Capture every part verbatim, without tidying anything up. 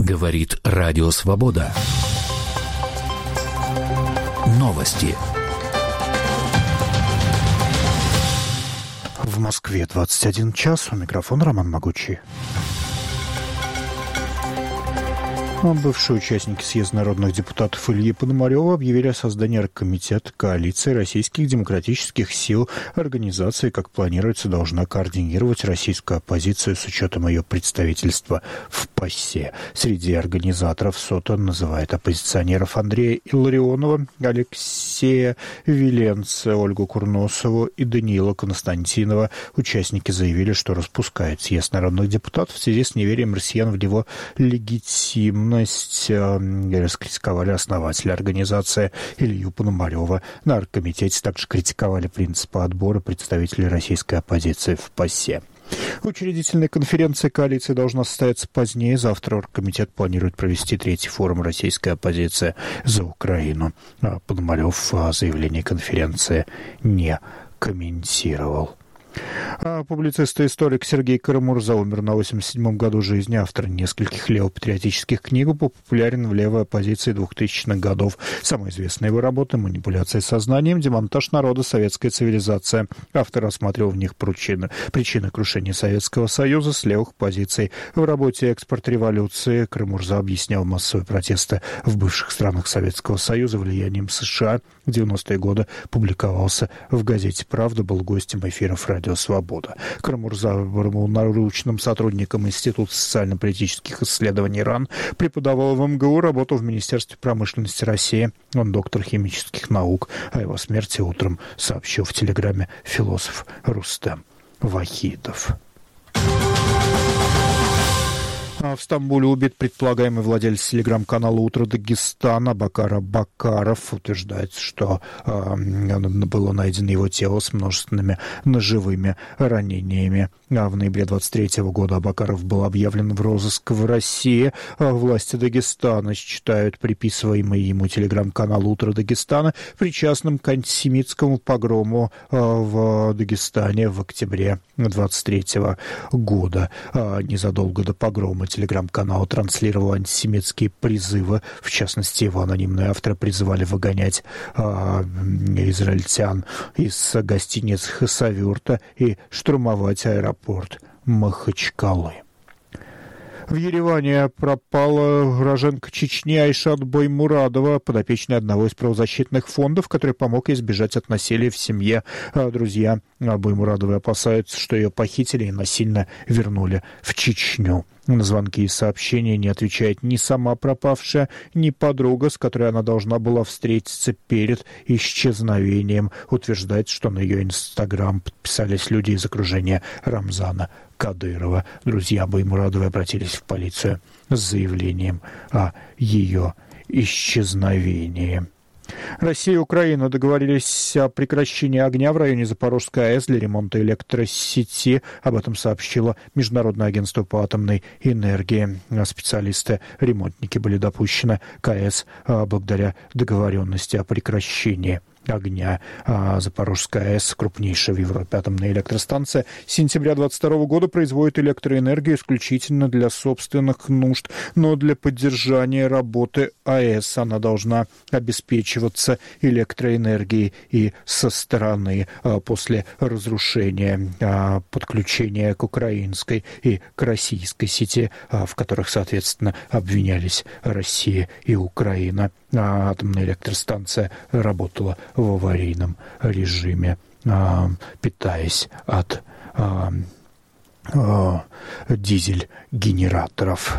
Говорит Радио Свобода. Новости. В Москве двадцать один час. У микрофона Роман Могучий. Бывшие участники съезда народных депутатов Ильи Пономарева объявили о создании оргкомитета коалиции российских демократических сил. Организация, как планируется, должна координировать российскую оппозицию с учетом ее представительства в ПАСЕ. Среди организаторов СОТА называет оппозиционеров Андрея Илларионова, Алексея Виленца, Ольгу Курносову и Даниила Константинова. Участники заявили, что распускают съезд народных депутатов в связи с неверием россиян в его легитимность. Раскритиковали основателя организации Илью Пономарева. На оргкомитете также критиковали принципы отбора представителей российской оппозиции в ПАСЕ. Учредительная конференция коалиции должна состояться позднее. Завтра оргкомитет планирует провести третий форум «Российская оппозиция за Украину». Пономарев заявление конференции не комментировал. А публицист и историк Сергей Карамурза умер на восемьдесят седьмом году жизни. Автор нескольких левопатриотических книг, был популярен в левой оппозиции двухтысячных годов. Самая известная его работа — «Манипуляция сознанием. Демонтаж народа. Советская цивилизация». Автор рассматривал в них причины, причины крушения Советского Союза с левых позиций. В работе «Экспорт революции» Карамурза объяснял массовые протесты в бывших странах Советского Союза влиянием США. В девяностые годы публиковался в газете «Правда», был гостем эфиров «Радио Свобода». Карамурза был научным сотрудником Института социально-политических исследований РАН, преподавал в МГУ, работал в Министерстве промышленности России. Он доктор химических наук. О его смерти утром сообщил в телеграме философ Рустем Вахидов. В Стамбуле убит предполагаемый владелец телеграм-канала «Утро Дагестана» Абакар Абакаров. Утверждается, что э, было найдено его тело с множественными ножевыми ранениями. А в ноябре двадцать третьего года Абакаров был объявлен в розыск в России. А власти Дагестана считают приписываемый ему телеграм-канал «Утро Дагестана» причастным к антисемитскому погрому э, в Дагестане в октябре двадцать третьего года. А незадолго до погрома телеграм-канал транслировал антисемитские призывы. В частности, его анонимные авторы призывали выгонять э, израильтян из гостиниц Хасавюрта и штурмовать аэропорт Махачкалы. В Ереване пропала уроженка Чечни Айшат Баймурадова, подопечная одного из правозащитных фондов, который помог ей сбежать от насилия в семье. Друзья Баймурадовой опасаются, что ее похитили и насильно вернули в Чечню. На звонки и сообщения не отвечает ни сама пропавшая, ни подруга, с которой она должна была встретиться перед исчезновением. Утверждает, что на ее инстаграм подписались люди из окружения Рамзана Кадырова. Друзья Баймурадовой обратились в полицию с заявлением о ее исчезновении. Россия и Украина договорились о прекращении огня в районе Запорожской АЭС для ремонта электросети. Об этом сообщило Международное агентство по атомной энергии. Специалисты-ремонтники были допущены к АЭС благодаря договоренности о прекращении огня. А Запорожская АЭС, крупнейшая в Европе атомная электростанция, с сентября двадцать второго года производит электроэнергию исключительно для собственных нужд, но для поддержания работы АЭС она должна обеспечиваться электроэнергией и со стороны а, после разрушения а, подключения к украинской и к российской сети, а, в которых, соответственно, обвинялись Россия и Украина. А атомная электростанция работала в аварийном режиме, а, питаясь от а, а, дизель-генераторов.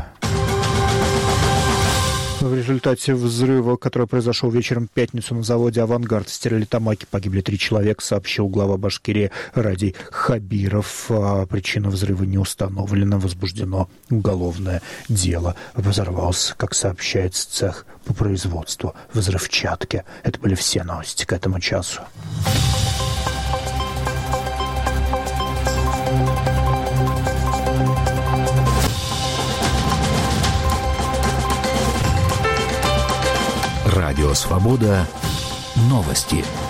В результате взрыва, который произошел вечером в пятницу на заводе «Авангард» в Стерлитамаке, погибли три человека, сообщил глава Башкирии Радий Хабиров. Причина взрыва не установлена, возбуждено уголовное дело. Взорвался, как сообщается, цех по производству взрывчатки. Это были все новости к этому часу. Радио Свобода. Новости.